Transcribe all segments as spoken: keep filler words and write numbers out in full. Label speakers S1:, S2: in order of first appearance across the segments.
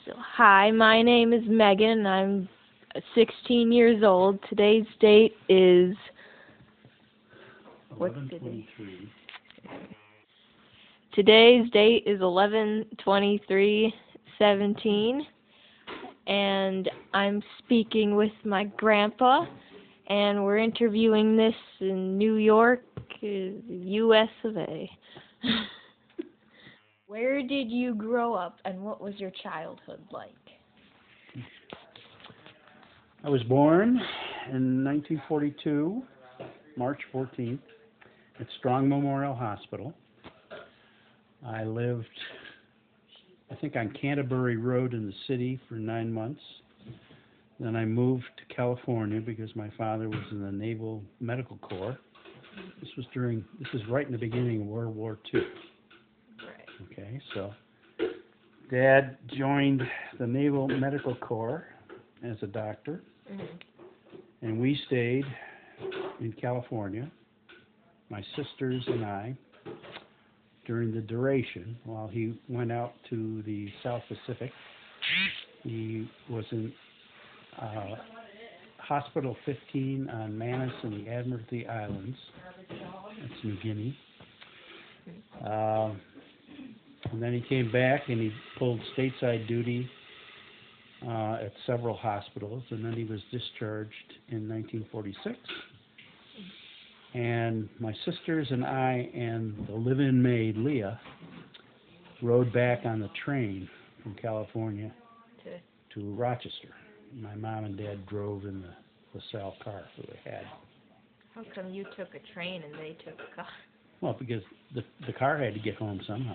S1: Hi, my name is Megan. I'm sixteen years old. Today's date is what's today? Today's date is eleven twenty-three seventeen, and I'm speaking with my grandpa, and we're interviewing this in New York, uh, U S of A. Where did you grow up, and what was your childhood like?
S2: I was born in nineteen forty-two, March fourteenth, at Strong Memorial Hospital. I lived, I think, on Canterbury Road in the city for nine months. Then I moved to California because my father was in the Naval Medical Corps. This was during, this is right in the beginning of World War Two.
S1: Right.
S2: Okay, so Dad joined the Naval Medical Corps as a doctor,
S1: Mm-hmm.
S2: and we stayed in California, my sisters and I, during the duration while he went out to the South Pacific. He was in uh, Hospital fifteen on Manus and the Admiralty Islands. That's New Guinea. Uh, and then he came back and he pulled stateside duty uh, at several hospitals, and then he was discharged in nineteen forty-six. And my sisters and I and the live-in maid, Leah, rode back on the train from California
S1: To,
S2: to Rochester. My mom and dad drove in the LaSalle car that they had.
S1: how come you took a train and they took a car?
S2: Well, because the the car had to get home somehow.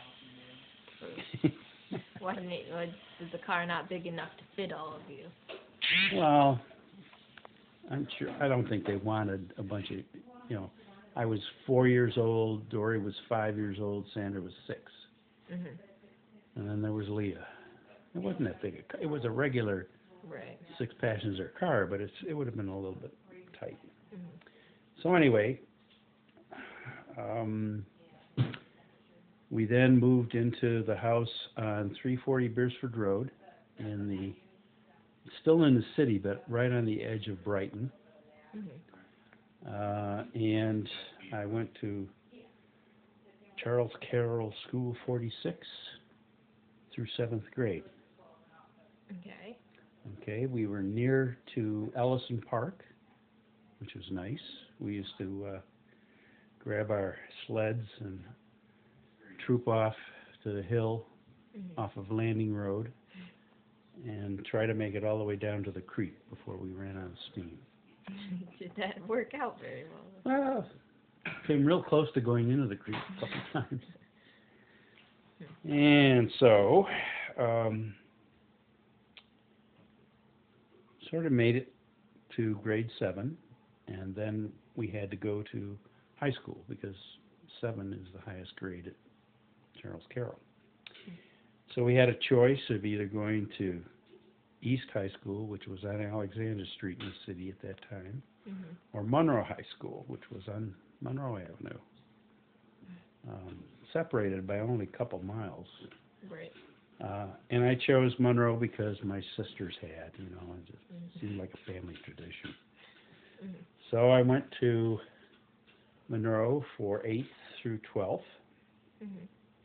S1: Why didn't it, was the car not big enough to fit all of you?
S2: Well, I'm sure, I don't think they wanted a bunch of, you know, I was four years old, Dory was five years old, Sandra was six.
S1: Mm-hmm.
S2: And then there was Leah. It wasn't that big a car. It was a regular
S1: Right.
S2: six-passenger car, but it's it would have been a little bit tight.
S1: Mm-hmm.
S2: So anyway, um, we then moved into the house on three forty Beresford Road, in the still in the city, but right on the edge of Brighton.
S1: Mm-hmm.
S2: Uh, and I went to Charles Carroll School forty-six through seventh grade.
S1: Okay.
S2: Okay, we were near to Ellison Park, which was nice. We used to uh, grab our sleds and troop off to the hill
S1: Mm-hmm.
S2: off of Landing Road and try to make it all the way down to the creek before we ran out of steam.
S1: Did that work out very well?
S2: Well, came real close to going into the creek a couple times. And so, um, sort of made it to grade seven, and then we had to go to high school because seven is the highest grade at Charles Carroll. So we had a choice of either going to East High School, which was on Alexander Street in the city at that time,
S1: Mm-hmm.
S2: or Monroe High School, which was on Monroe Avenue, um, separated by only a couple miles.
S1: Right.
S2: Uh, and I chose Monroe because my sisters had, you know, it just
S1: Mm-hmm.
S2: seemed like a family tradition.
S1: Mm-hmm.
S2: So I went to Monroe for eighth through twelfth.
S1: Mm-hmm.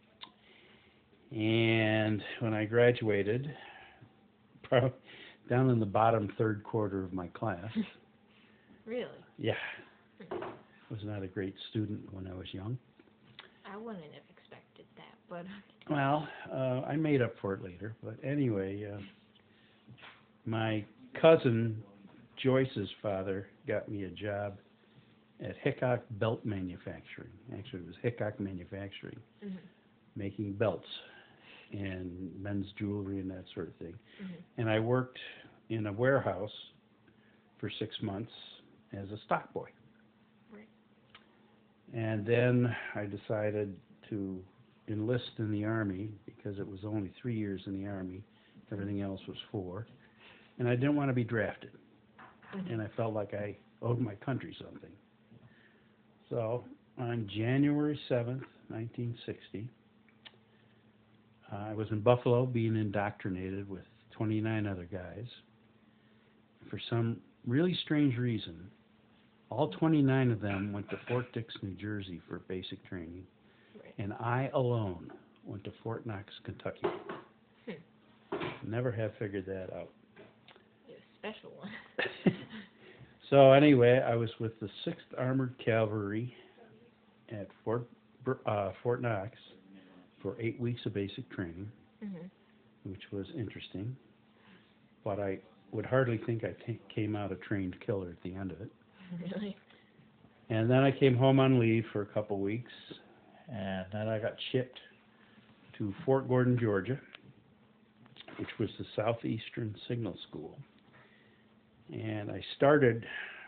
S2: And when I graduated, probably down in the bottom third quarter of my class.
S1: Really?
S2: Yeah. Was not a great student when I was young.
S1: I wouldn't have expected that, but...
S2: Well, uh, I made up for it later. But anyway, uh, my cousin Joyce's father got me a job at Hickok Belt Manufacturing. Actually, it was Hickok Manufacturing,
S1: Mm-hmm.
S2: making belts and men's jewelry and that sort of thing.
S1: Mm-hmm.
S2: And I worked in a warehouse for six months as a stock boy.
S1: Right.
S2: And then I decided to enlist in the Army because it was only three years in the Army. Everything else was four. And I didn't want to be drafted.
S1: Mm-hmm.
S2: And I felt like I owed my country something. So on January seventh, nineteen sixty, I was in Buffalo being indoctrinated with twenty-nine other guys. For some really strange reason, all twenty-nine of them went to Fort Dix, New Jersey for basic training,
S1: Right.
S2: and I alone went to Fort Knox, Kentucky.
S1: Hmm.
S2: Never have figured that out.
S1: You're a special one.
S2: So anyway, I was with the sixth Armored Cavalry at Fort uh, Fort Knox for eight weeks of basic training,
S1: Mhm.
S2: which was interesting. But I would hardly think I t- came out a trained killer at the end of it.
S1: Really?
S2: And then I came home on leave for a couple weeks, and then I got shipped to Fort Gordon, Georgia, which was the Southeastern Signal School. And I started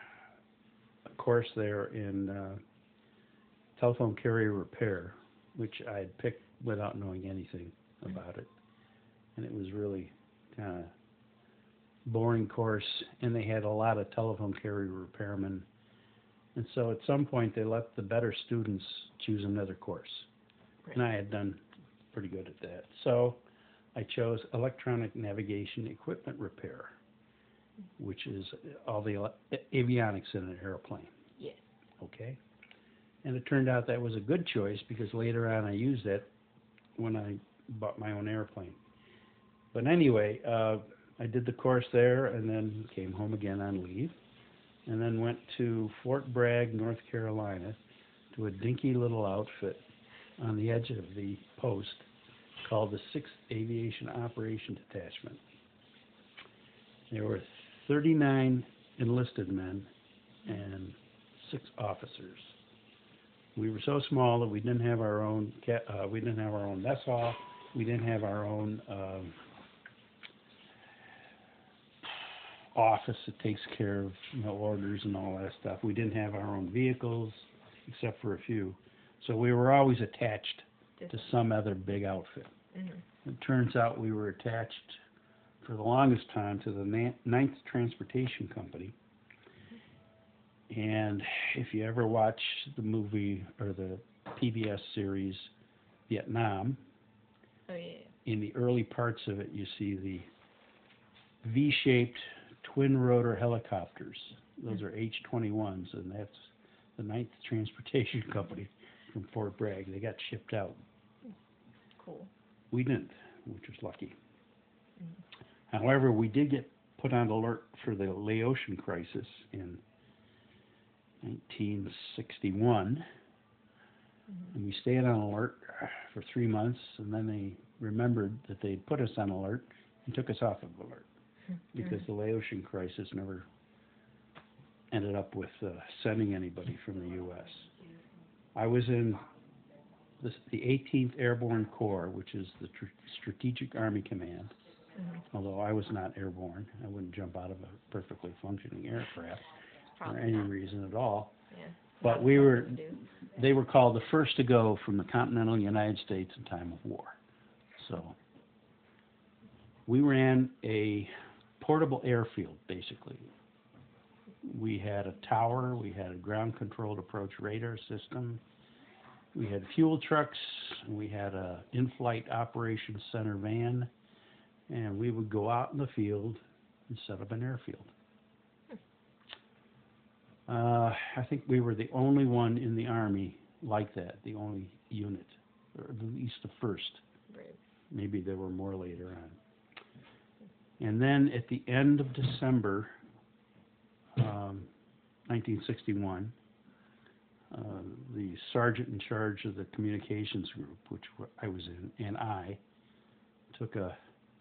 S2: a course there in uh, telephone carrier repair, which I had picked without knowing anything about it. And it was really kind of boring course, and they had a lot of telephone carrier repairmen. And so at some point they let the better students choose another course.
S1: Right.
S2: And I had done pretty good at that. So I chose electronic navigation equipment repair, which is all the ele- avionics in an airplane.
S1: Yeah.
S2: Okay? And it turned out that was a good choice because later on I used it when I bought my own airplane. But anyway, uh, I did the course there and then came home again on leave and then went to Fort Bragg, North Carolina to a dinky little outfit on the edge of the post called the sixth Aviation Operations Detachment. There were thirty-nine enlisted men and six officers. We were so small that we didn't have our own ca- uh, we didn't have our own mess hall. We didn't have our own um, office that takes care of, you know, orders and all that stuff. We didn't have our own vehicles, except for a few. So we were always attached to some other big outfit.
S1: Mm-hmm.
S2: It turns out we were attached for the longest time to the na- ninth Transportation Company. And if you ever watch the movie or the P B S series Vietnam,
S1: Oh yeah.
S2: in the early parts of it you see the V-shaped twin rotor helicopters. Those are H twenty-ones, and that's the ninth Transportation Company from Fort Bragg. They got shipped out.
S1: Cool.
S2: We didn't, which was lucky.
S1: Mm-hmm.
S2: However, we did get put on alert for the Laotian crisis in nineteen sixty-one,
S1: Mm-hmm.
S2: and we stayed on alert for three months, and then they remembered that they'd put us on alert and took us off of alert because the Laotian crisis never ended up with uh, sending anybody from the U S I was in this, the eighteenth Airborne Corps, which is the tr- Strategic Army Command.
S1: Mm-hmm.
S2: Although I was not airborne, I wouldn't jump out of a perfectly functioning aircraft
S1: Probably
S2: for any
S1: not.
S2: reason at all.
S1: Yeah.
S2: But
S1: Not
S2: we
S1: what
S2: were,
S1: would do.
S2: they were called the first to go from the continental United States in time of war. So we ran a portable airfield, basically. We had a tower, we had a ground-controlled approach radar system, we had fuel trucks, we had a in-flight operations center van, and we would go out in the field and set up an airfield. Uh, I think we were the only one in the Army like that, the only unit, or at least the first.
S1: Right.
S2: Maybe there were more later on. And then at the end of December um, nineteen sixty-one, uh, the sergeant in charge of the communications group, which I was in, and I took a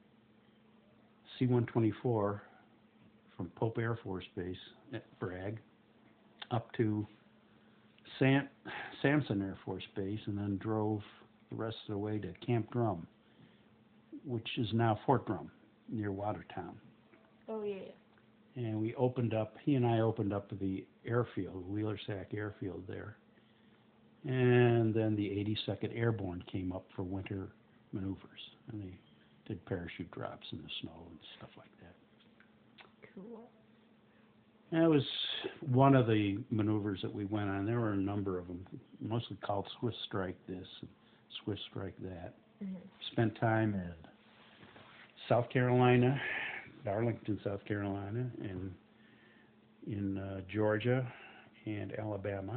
S2: C one twenty-four from Pope Air Force Base at Bragg up to Sam- Sampson Air Force Base and then drove the rest of the way to Camp Drum, which is now Fort Drum near Watertown.
S1: Oh yeah.
S2: And we opened up, he and I opened up the airfield, Wheeler Sac Airfield there. And then the eighty-second Airborne came up for winter maneuvers, and they did parachute drops in the snow and stuff like that.
S1: Cool.
S2: That was one of the maneuvers that we went on. There were a number of them, mostly called Swiss Strike this and Swiss Strike that.
S1: Mhm.
S2: Spent time in South Carolina, Darlington, South Carolina, and in uh, Georgia and Alabama.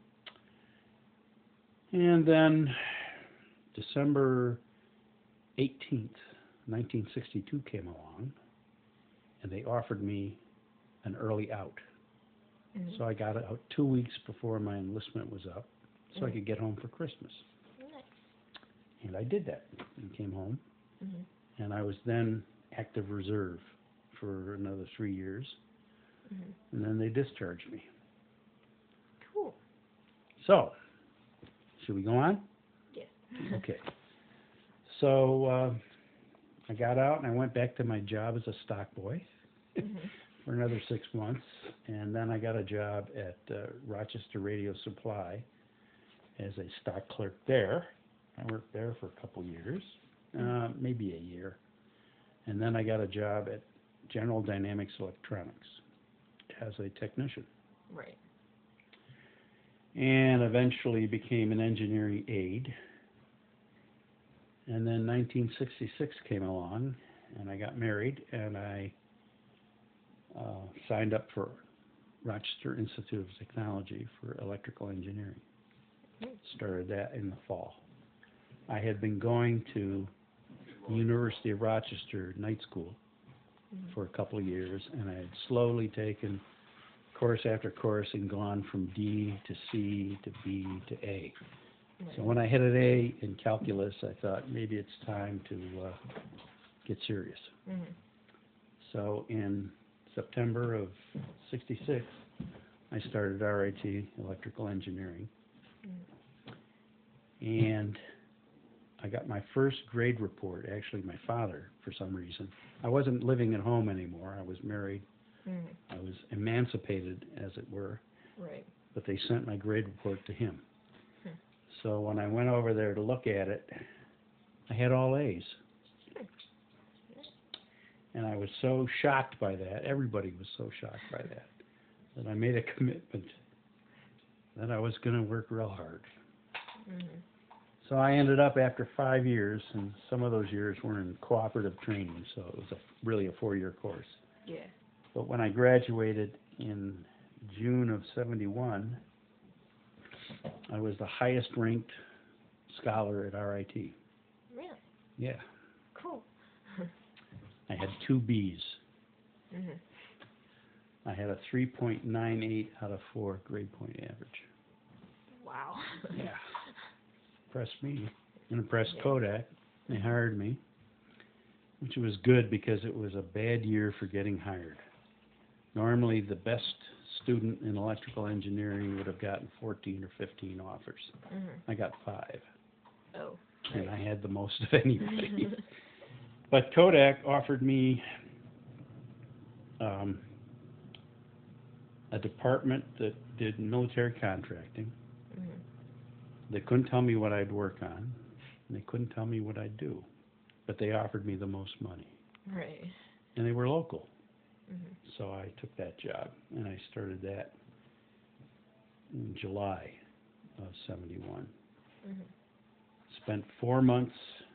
S2: And then December eighteenth, nineteen sixty-two came along, and they offered me an early out.
S1: Mhm.
S2: So I got out two weeks before my enlistment was up, so I
S1: Mhm.
S2: could get home for Christmas.
S1: Nice.
S2: And I did that and came home.
S1: Mhm.
S2: And I was then active reserve for another three years.
S1: Mhm.
S2: And then they discharged me.
S1: Cool.
S2: So, should we go on?
S1: Yeah.
S2: Okay. So, uh, I got out and I went back to my job as a stock boy
S1: Mhm.
S2: for another six months. And then I got a job at uh, Rochester Radio Supply as a stock clerk there. I worked there for a couple years, uh, maybe a year. And then I got a job at General Dynamics Electronics as a technician.
S1: Right.
S2: And eventually became an engineering aide. And then nineteen sixty-six came along, and I got married, and I uh, signed up for Rochester Institute of Technology for electrical engineering. Started that in the fall. I had been going to University of Rochester night school for a couple of years, and I had slowly taken course after course and gone from D to C to B to A. So when I hit an A in calculus, I thought maybe it's time to uh, get serious.
S1: Mhm.
S2: So in September of sixty-six, I started R I T, Electrical Engineering, and I got my first grade report. Actually, my father, for some reason, I wasn't living at home anymore. I was married.
S1: Mhm.
S2: I was emancipated, as it were,
S1: Right.
S2: but they sent my grade report to him.
S1: Hmm.
S2: So when I went over there to look at it, I had all A's. And I was so shocked by that, everybody was so shocked by that, that I made a commitment that I was going to work real hard.
S1: Mhm.
S2: So I ended up after five years, and some of those years were in cooperative training, so it was a, really a four-year course.
S1: Yeah.
S2: But when I graduated in June of seventy-one, I was the highest ranked scholar at R I T.
S1: Really?
S2: Yeah.
S1: Cool.
S2: I had two B's.
S1: Mhm.
S2: I had a three point nine eight out of four grade point average.
S1: Wow.
S2: Yeah. Impressed me. And impressed
S1: Yeah.
S2: Kodak. They hired me, which was good because it was a bad year for getting hired. Normally, the best student in electrical engineering would have gotten fourteen or fifteen offers.
S1: Mhm.
S2: I got five,
S1: Oh.
S2: and I had the most of anybody. But Kodak offered me um, a department that did military contracting.
S1: Mhm.
S2: They couldn't tell me what I'd work on, and they couldn't tell me what I'd do. But they offered me the most money,
S1: Right.
S2: and they were local.
S1: Mhm.
S2: So I took that job, and I started that in July of seventy-one.
S1: Mhm.
S2: Spent four months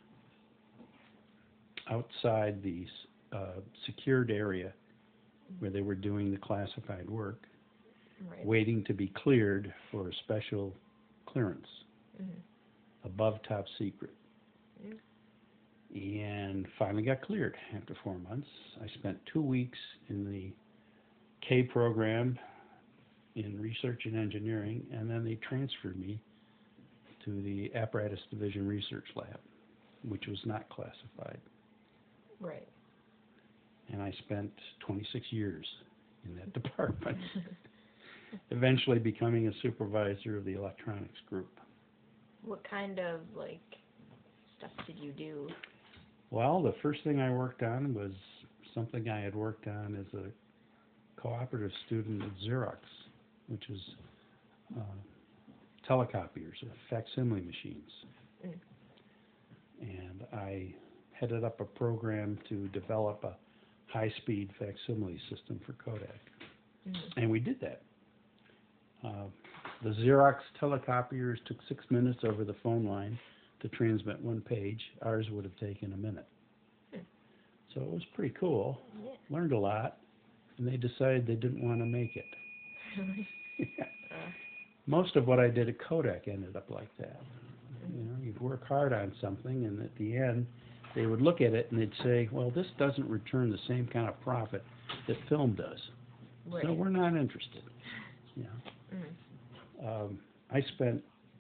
S2: outside the uh, secured area where they were doing the classified work,
S1: Right.
S2: waiting to be cleared for a special clearance,
S1: Mhm.
S2: above top secret.
S1: Mhm.
S2: And finally got cleared after four months. I spent two weeks in the K program in research and engineering, and then they transferred me to the apparatus division research lab, which was not classified.
S1: Right.
S2: And I spent twenty-six years in that department, eventually becoming a supervisor of the electronics group.
S1: What kind of like stuff did you do?
S2: Well, the first thing I worked on was something I had worked on as a cooperative student at Xerox, which was uh, telecopiers, or facsimile machines.
S1: Mm.
S2: And I headed up a program to develop a high-speed facsimile system for Kodak.
S1: Mhm.
S2: And we did that. Uh, the Xerox telecopiers took six minutes over the phone line. to transmit one page. Ours would have taken a minute.
S1: Hmm.
S2: So it was pretty cool.
S1: Yeah.
S2: Learned a lot, and they decided they didn't want to make it.
S1: Really?
S2: Yeah.
S1: Uh,
S2: Most of what I did at Kodak ended up like that.
S1: mm-hmm.
S2: You know, you'd work hard on something, and at the end, they would look at it and they'd say, well, this doesn't return the same kind of profit that film does.
S1: Right.
S2: So we're not interested. You know.
S1: Mm-hmm.
S2: Um, I spent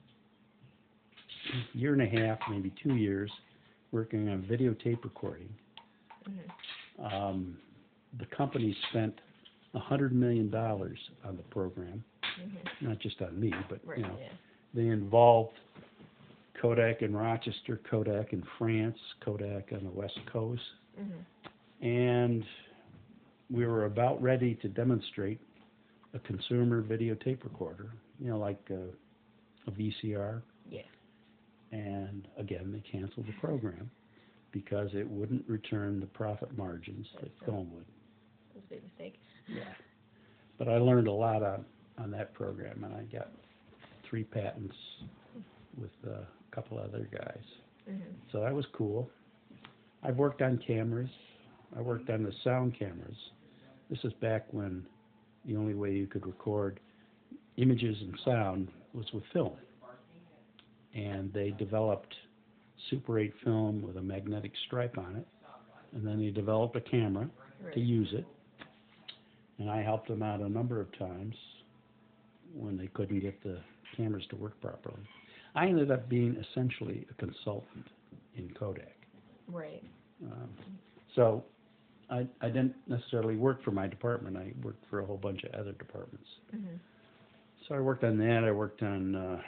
S2: a year and a half, maybe two years, working on videotape recording.
S1: Mm-hmm.
S2: Um, the company spent a hundred million dollars on the program,
S1: Mm-hmm.
S2: not just on me, but
S1: Right,
S2: you know,
S1: yeah.
S2: they involved Kodak in Rochester, Kodak in France, Kodak on the West Coast,
S1: Mm-hmm.
S2: and we were about ready to demonstrate a consumer videotape recorder, you know, like a, a V C R.
S1: Yeah.
S2: And again, they canceled the program because it wouldn't return the profit margins that
S1: That's
S2: film would.
S1: That was a big mistake.
S2: Yeah. But I learned a lot on, on that program, and I got three patents with uh, a couple other guys.
S1: Mm-hmm.
S2: So that was cool. I've worked on cameras. I worked on the sound cameras. This is back when the only way you could record images and sound was with film. And they developed Super eight film with a magnetic stripe on it. And then they developed a camera
S1: Right.
S2: to use it. And I helped them out a number of times when they couldn't get the cameras to work properly. I ended up being essentially a consultant in Kodak.
S1: Right.
S2: Um, so I, I didn't necessarily work for my department. I worked for a whole bunch of other departments.
S1: Mm-hmm.
S2: So I worked on that. I worked on uh,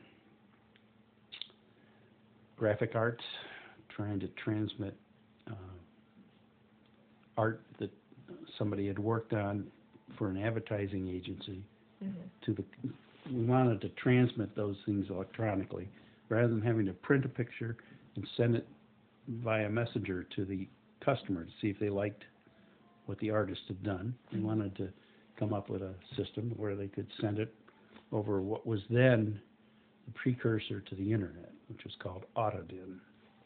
S2: graphic arts, trying to transmit uh, art that somebody had worked on for an advertising agency
S1: Mm-hmm.
S2: to the. We wanted to transmit those things electronically rather than having to print a picture and send it via messenger to the customer to see if they liked what the artist had done. We
S1: Mhm.
S2: wanted to come up with a system where they could send it over what was then the precursor to the internet, which was called Autodin.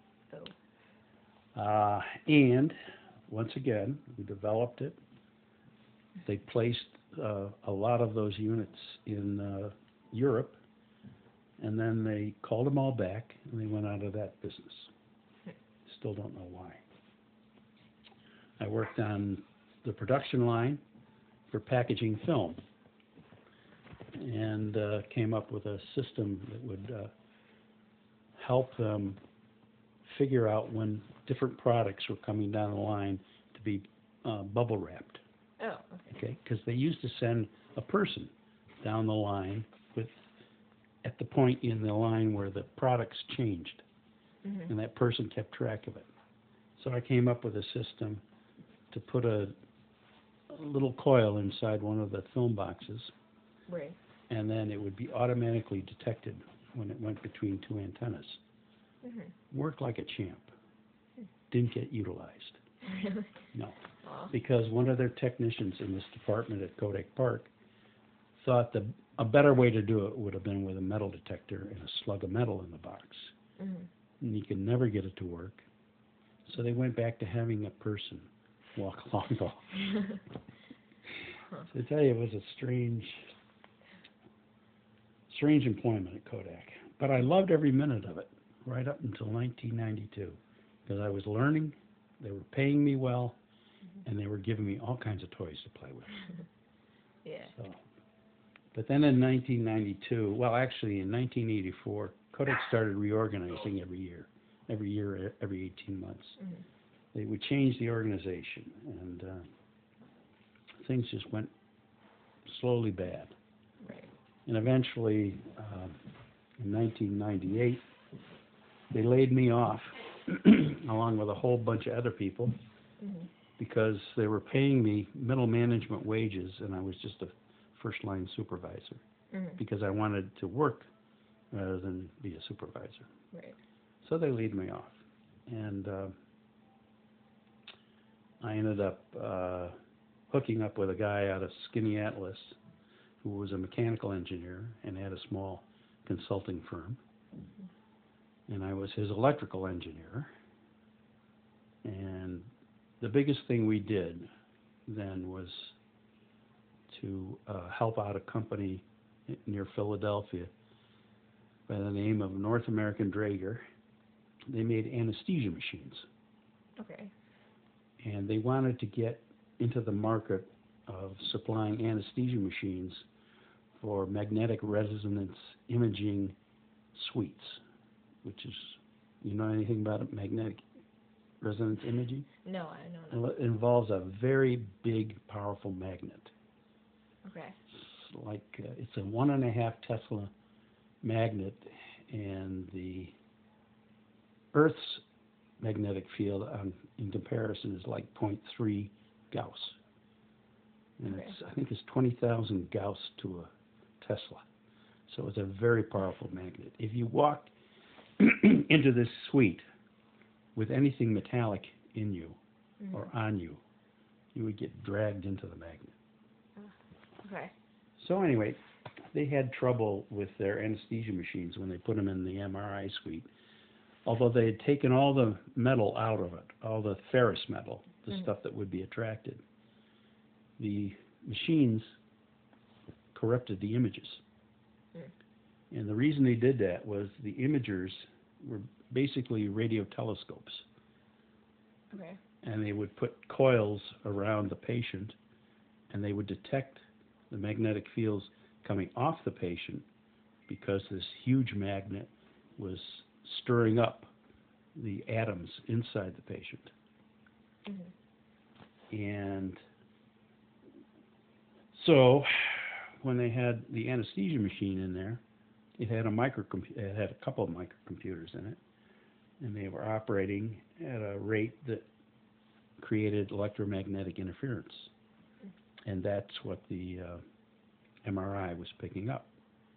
S1: Oh.
S2: Uh, and once again, we developed it. They placed uh, a lot of those units in uh, Europe, and then they called them all back, and they went out of that business. Still don't know why. I worked on the production line for packaging film, and uh, came up with a system that would uh, help them figure out when different products were coming down the line to be uh, bubble wrapped.
S1: Oh, okay.
S2: Okay, because they used to send a person down the line with, at the point in the line where the products changed,
S1: Mm-hmm.
S2: and that person kept track of it. So I came up with a system to put a, a little coil inside one of the film boxes,
S1: Right.
S2: and then it would be automatically detected when it went between two antennas.
S1: Mm-hmm.
S2: Worked like a champ. Didn't get utilized.
S1: Really?
S2: No.
S1: Aw.
S2: Because one of their technicians in this department at Kodak Park thought the a better way to do it would have been with a metal detector and a slug of metal in the box.
S1: Mm-hmm.
S2: And you could never get it to work. So they went back to having a person walk along the hall.
S1: Huh.
S2: So I tell you, it was a strange, strange employment at Kodak. But I loved every minute of it, right up until nineteen ninety-two. Because I was learning, they were paying me well, and they were giving me all kinds of toys to play with.
S1: Yeah.
S2: So, but then in nineteen ninety-two, well, actually in nineteen eighty-four, Kodak started reorganizing every year, every year, every eighteen months.
S1: Mm-hmm.
S2: They would change the organization, and uh, things just went slowly bad.
S1: Right.
S2: And eventually, um, in nineteen ninety-eight, they laid me off, along with a whole bunch of other people,
S1: Mm-hmm.
S2: because they were paying me middle management wages, and I was just a first-line supervisor,
S1: Mm-hmm.
S2: because I wanted to work rather than be a supervisor.
S1: Right.
S2: So they laid me off, and uh, I ended up uh, hooking up with a guy out of Skinny Atlas who was a mechanical engineer and had a small consulting firm. and I was his electrical engineer. And the biggest thing we did then was to uh, help out a company near Philadelphia by the name of North American Draeger. They made anesthesia machines.
S1: Okay.
S2: And they wanted to get into the market of supplying anesthesia machines for magnetic resonance imaging suites, which is, you know anything about it, magnetic resonance imaging?
S1: No, I don't know.
S2: It involves a very big, powerful magnet.
S1: Okay.
S2: It's like uh, it's a one and a half Tesla magnet, and the Earth's magnetic field, um, in comparison, is like zero point three Gauss, and
S1: Okay.
S2: it's I think it's twenty thousand Gauss to a Tesla. So it's a very powerful magnet. If you walked into this suite with anything metallic in you
S1: Mm-hmm.
S2: or on you, you would get dragged into the magnet.
S1: Okay.
S2: So anyway, they had trouble with their anesthesia machines when they put them in the M R I suite. Although they had taken all the metal out of it, all the ferrous metal, the
S1: Mhm.
S2: stuff that would be attracted, the machines corrupted the images.
S1: Mm.
S2: And the reason they did that was the imagers were basically radio telescopes.
S1: Okay.
S2: And they would put coils around the patient, and they would detect the magnetic fields coming off the patient because this huge magnet was stirring up the atoms inside the patient.
S1: Mm-hmm.
S2: And so when they had the anesthesia machine in there, it had a microcomputer, it had a couple of microcomputers in it, and they were operating at a rate that created electromagnetic interference. And that's what the uh, M R I was picking up.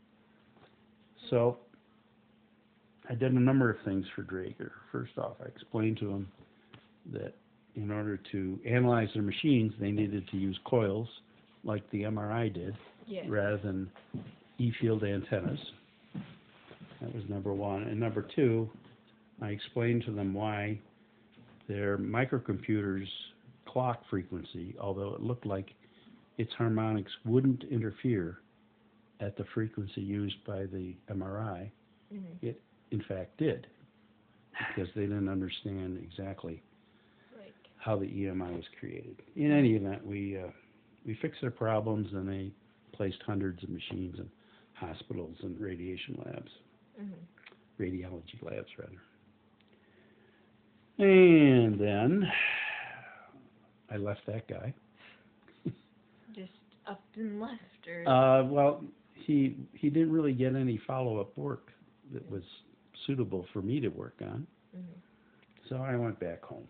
S2: So I did a number of things for Draeger. First off, I explained to them that in order to analyze their machines, they needed to use coils like the M R I did,
S1: Yeah.
S2: rather than E-field antennas. That was number one. And number two, I explained to them why their microcomputer's clock frequency, although it looked like its harmonics wouldn't interfere at the frequency used by the M R I,
S1: Mm-hmm.
S2: it in fact did, because they didn't understand exactly
S1: Like.
S2: how the E M I was created. In any event, we uh, we fixed their problems, and they placed hundreds of machines in hospitals and radiation labs,
S1: Mm-hmm.
S2: radiology labs rather. And then I left that guy.
S1: Just up and left, or.
S2: Uh, well, he he didn't really get any follow-up work that was suitable for me to work on,
S1: Mm-hmm.
S2: so I went back home.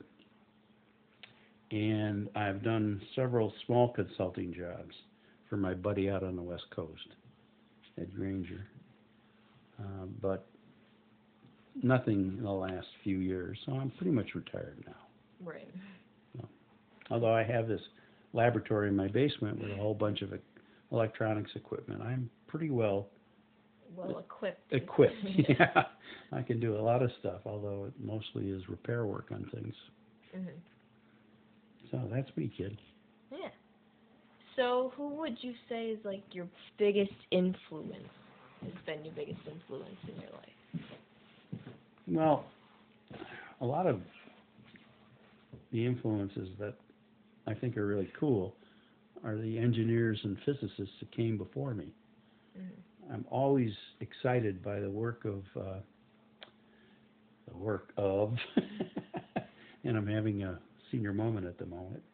S2: And I've done several small consulting jobs for my buddy out on the West Coast at Granger, uh, but nothing in the last few years, so I'm pretty much retired now.
S1: Right.
S2: So, although I have this laboratory in my basement with a whole bunch of electronics equipment, I'm pretty well
S1: Well equipped.
S2: equipped. Yeah, I can do a lot of stuff, although it mostly is repair work on things.
S1: Mm-hmm.
S2: So that's me, kid.
S1: Yeah. So, who would you say is like your biggest influence? Has been your biggest influence in your life?
S2: Well, a lot of the influences that I think are really cool are the engineers and physicists that came before me.
S1: Mm-hmm.
S2: I'm always excited by the work of uh, the work of, and I'm having a senior moment at the moment.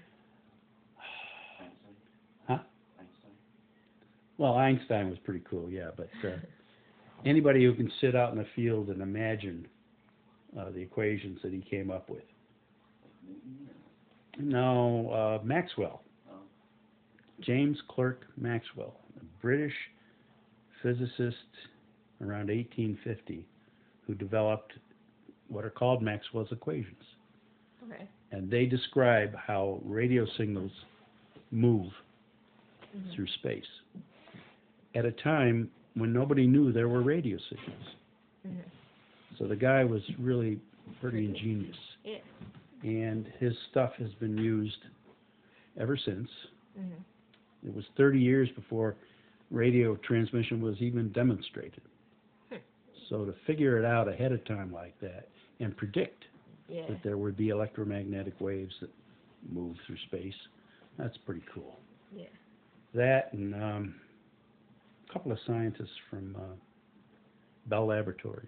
S2: Huh? Well, Einstein was pretty cool, yeah, but uh, anybody who can sit out in the field and imagine uh, the equations that he came up with. No, uh, Maxwell. James Clerk Maxwell, a British physicist around eighteen fifty who developed what are called Maxwell's equations.
S1: Okay.
S2: And they describe how radio signals move
S1: Mm-hmm.
S2: through space at a time when nobody knew there were radio signals.
S1: Mm-hmm.
S2: So the guy was really pretty ingenious.
S1: Yeah.
S2: And his stuff has been used ever since.
S1: Mhm.
S2: It was thirty years before radio transmission was even demonstrated.
S1: Hmm.
S2: So to figure it out ahead of time like that and predict
S1: Yeah.
S2: that there would be electromagnetic waves that move through space, that's pretty cool.
S1: Yeah.
S2: That and um, a couple of scientists from uh, Bell Laboratories.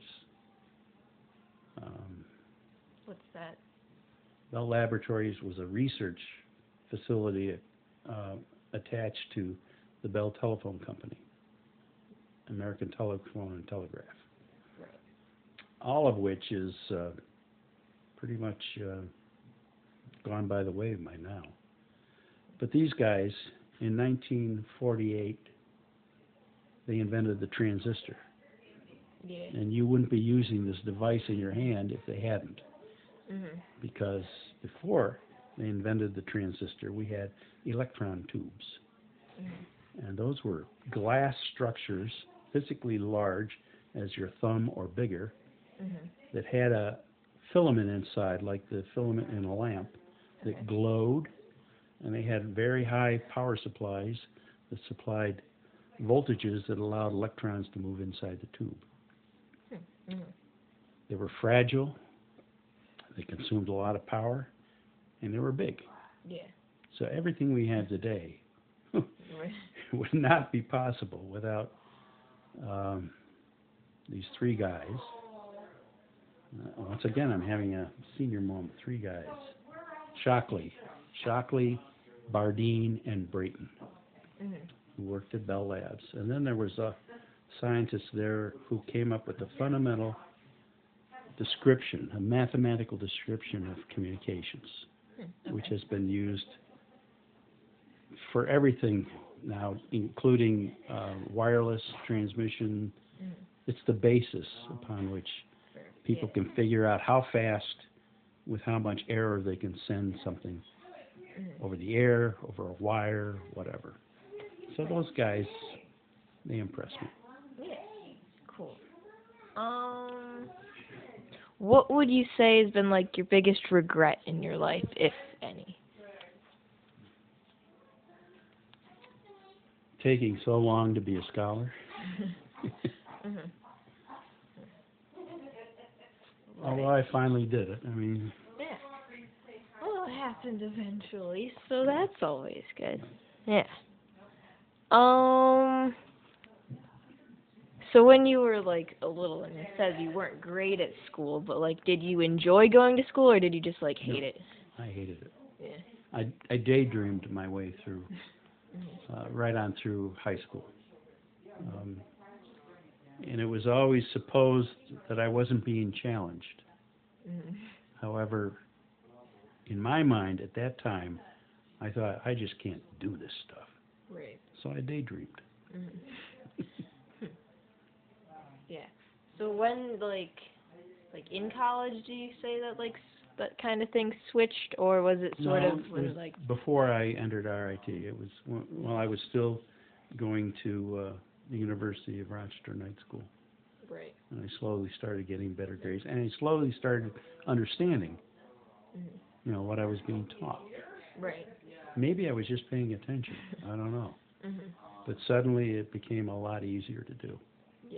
S2: Um,
S1: What's that?
S2: Bell Laboratories was a research facility uh, attached to the Bell Telephone Company, American Telephone and Telegraph.
S1: Right.
S2: All of which is uh, pretty much uh, gone by the way by now. But these guys, in nineteen forty-eight, they invented the transistor.
S1: Yeah.
S2: And you wouldn't be using this device in your hand if they hadn't.
S1: Mhm.
S2: Because before they invented the transistor, we had electron tubes.
S1: Mhm.
S2: And those were glass structures, physically large as your thumb or bigger,
S1: Mhm.
S2: that had a filament inside, like the filament in a lamp, that
S1: Okay.
S2: glowed, and they had very high power supplies that supplied voltages that allowed electrons to move inside the tube.
S1: Mhm.
S2: They were fragile, they consumed a lot of power, and they were big.
S1: Yeah.
S2: So everything we have today
S1: Right.
S2: would not be possible without um, these three guys. Uh, once again, I'm having a senior moment. Three guys: Shockley, Shockley, Bardeen, and Brayton,
S1: Mhm.
S2: who worked at Bell Labs. And then there was a scientist there who came up with a fundamental description, a mathematical description of communications,
S1: Hmm.
S2: which
S1: Okay.
S2: has been used for everything now, including uh, wireless transmission.
S1: Mhm.
S2: It's the basis upon which
S1: Sure.
S2: people
S1: Yeah.
S2: can figure out how fast, with how much error, they can send something
S1: Mhm.
S2: over the air, over a wire, whatever. So those guys, they impress me.
S1: Yeah. Cool. Um, what would you say has been like your biggest regret in your life, if any?
S2: Taking so long to be a scholar.
S1: Mhm.
S2: Although I finally did it. I mean,
S1: Yeah. Well, it happened eventually, so that's always good. Yeah. Um. So when you were like a little, and it says you weren't great at school, but like, did you enjoy going to school, or did you just like hate
S2: No.
S1: it?
S2: I hated it.
S1: Yeah.
S2: I, I daydreamed my way through,
S1: Mhm.
S2: uh, right on through high school. Um, and it was always supposed that I wasn't being challenged.
S1: Mhm.
S2: However, in my mind at that time, I thought, I just can't do this stuff.
S1: Right.
S2: So I daydreamed.
S1: Mhm. Yeah. So when like like in college, do you say that like s- that kind of thing switched, or was it sort
S2: No,
S1: of
S2: it
S1: when
S2: was
S1: like
S2: before I entered R I T. It was wh- while I was still going to uh, the University of Rochester Night School.
S1: right?
S2: And I slowly started getting better grades, and I slowly started understanding,
S1: Mhm.
S2: you know, what I was being taught.
S1: Right.
S2: Maybe I was just paying attention. I don't know.
S1: Mhm.
S2: But suddenly it became a lot easier to do.
S1: Yeah.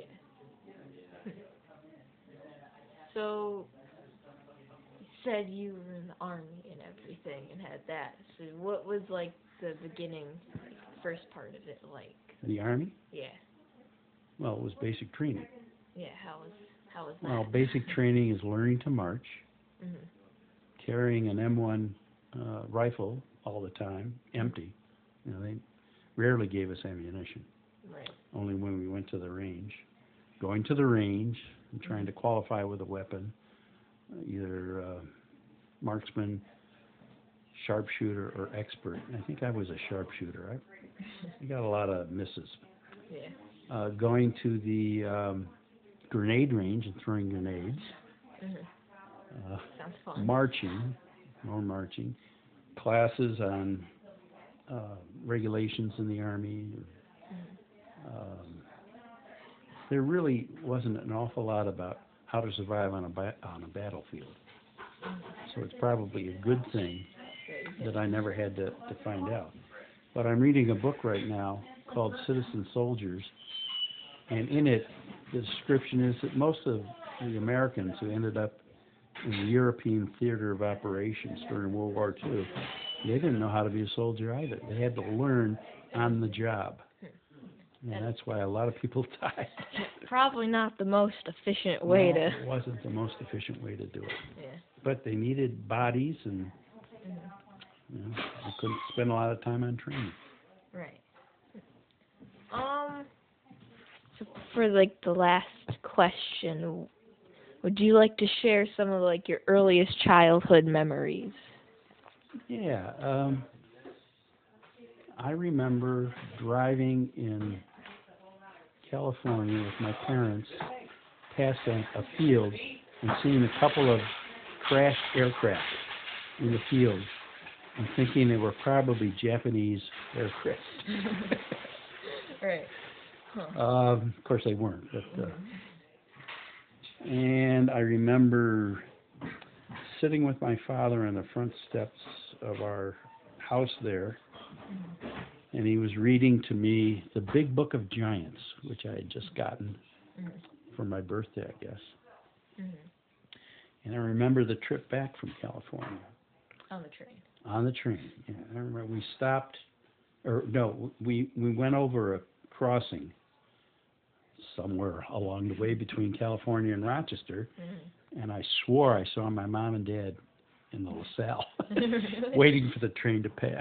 S1: So you said you were in the army and everything and had that. So what was like the beginning, like first part of it like?
S2: The Army?
S1: Yeah.
S2: Well, it was basic training.
S1: Yeah. How was how was that?
S2: Well, basic training is learning to march,
S1: Mhm.
S2: carrying an M one uh, rifle all the time, empty. You know, they rarely gave us ammunition,
S1: Right.
S2: only when we went to the range. Going to the range and trying to qualify with a weapon, either uh, marksman, sharpshooter, or expert. I think I was a sharpshooter. I, I got a lot of misses.
S1: Yeah.
S2: Uh, going to the um, grenade range and throwing grenades.
S1: Mhm.
S2: Uh,
S1: Sounds fun.
S2: marching, more marching. Classes on uh, regulations in the Army.
S1: Mhm.
S2: Um, there really wasn't an awful lot about how to survive on a ba- on a battlefield. So it's probably a good thing that I never had to, to find out. But I'm reading a book right now called Citizen Soldiers, and in it, the description is that most of the Americans who ended up in the European theater of operations during World War Two, they didn't know how to be a soldier either. They had to learn on the job. And that's why a lot of people died.
S1: Probably not the most efficient way
S2: No,
S1: to...
S2: it wasn't the most efficient way to do it.
S1: Yeah.
S2: But they needed bodies, and you know, they couldn't spend a lot of time on training.
S1: Right. Um, so for like the last question, would you like to share some of like your earliest childhood memories?
S2: Yeah, um, I remember driving in California with my parents past a, a field and seeing a couple of crashed aircraft in the field and thinking they were probably Japanese aircraft.
S1: Right. Huh.
S2: Um, of course they weren't, but uh, and I remember sitting with my father on the front steps of our house there, and he was reading to me the Big Book of Giants, which I had just gotten
S1: Mm-hmm.
S2: for my birthday, I guess.
S1: Mm-hmm.
S2: And I remember the trip back from California
S1: On the train.
S2: on the train. Yeah, I remember we stopped, or no, we we went over a crossing somewhere along the way between California and Rochester,
S1: Mm-hmm.
S2: and I swore I saw my mom and dad in the LaSalle
S1: Really?
S2: waiting for the train to pass.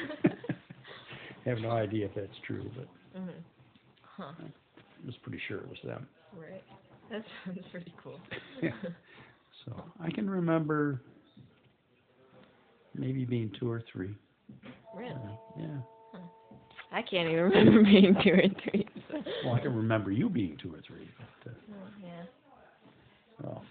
S2: I have no idea if that's true, but
S1: Mm-hmm. Huh.
S2: I was pretty sure it was them.
S1: Right. That sounds pretty cool.
S2: Yeah. So I can remember maybe being two or three.
S1: Really?
S2: Yeah.
S1: I can't even remember being two or three. So.
S2: Well, I can remember you being two or three. But, uh,
S1: Oh, yeah.
S2: well,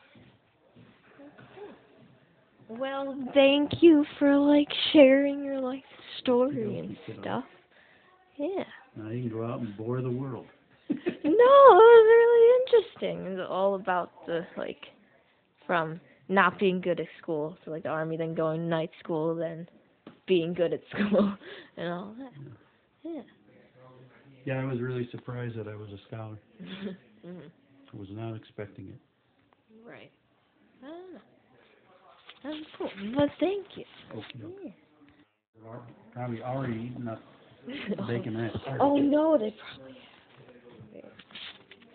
S1: Well, thank you for like sharing your life story
S2: You
S1: and
S2: don't keep it
S1: stuff. Yeah.
S2: now you can go out and bore the world.
S1: No, it was really interesting. It was all about the like from not being good at school to like the army, then going to night school, then being good at school and all that. Yeah.
S2: Yeah, I was really surprised that I was a scholar.
S1: Mm-hmm.
S2: I was not expecting it.
S1: Right. I don't know. That's cool. Well, thank you.
S2: Okay.
S1: Yeah.
S2: Probably already eaten up bacon eggs.
S1: Oh no, they probably